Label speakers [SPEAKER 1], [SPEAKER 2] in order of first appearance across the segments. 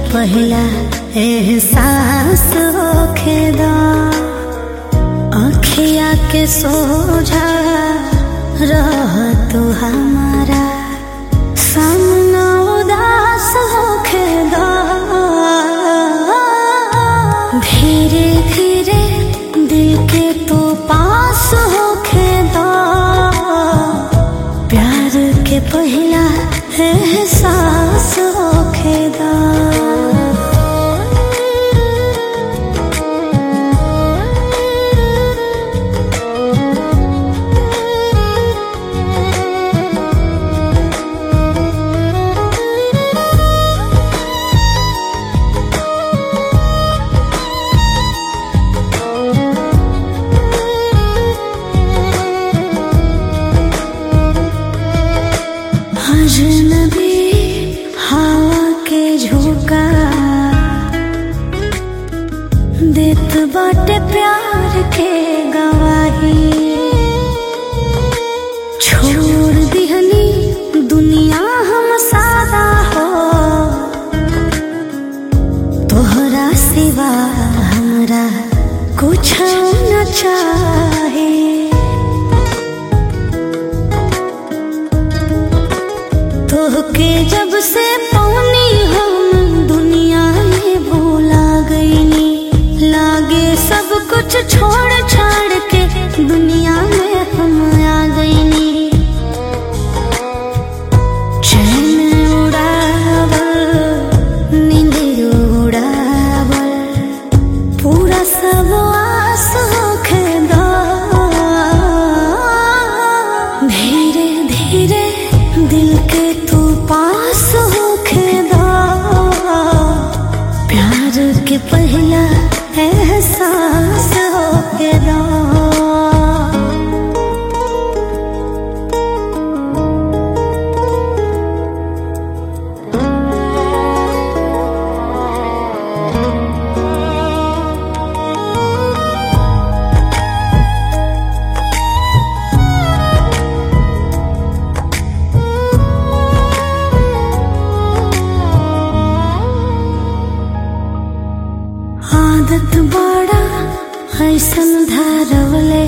[SPEAKER 1] पहला एहसास होखेदा, अखिया के सोझा रह तू हमारा, सामना उदास होखेदा। धीरे धीरे दिल के तो पास होखेदा, प्यार के पहला एहसास होखेदा। अजनबी हवा के झोंका देत बाटे प्यार के गवाही, छोड़ दिहनी दुनिया हम सादा हो, तोहरा सिवा हमरा कुछ न चाहे। तोहके जब से पौनी हम दुनिया में भूला गईनी, लागे सब कुछ छोड़ छाड़ के दुनिया में हम आ गईनी। चैन उड़ावल नींद उड़ावल पूरा सब आस होखेदा। धीरे धीरे दिल के तू पास होखेदा, प्यार के पहला एहसास होखेदा। आदत बड़ा ऐसन धारवले,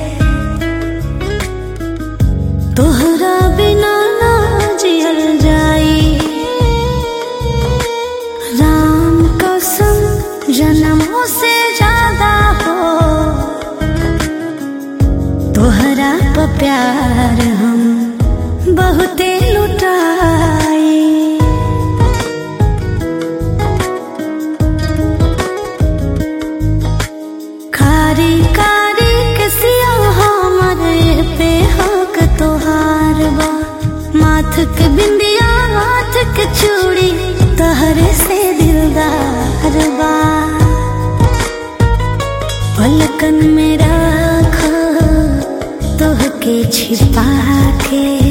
[SPEAKER 1] तोहरा बिना ना जियल जाई। राम कसम जन्मों से ज्यादा हो, तोहरा पे प्यार हम बहुते लुटाई। कारी कारी किसिया हमारे पे हक तोहार बा, माथ के बिंदिया हाथ के चूड़ी तोहरे से दिलदार बा। पलकन में रखा तोहके छिपा के,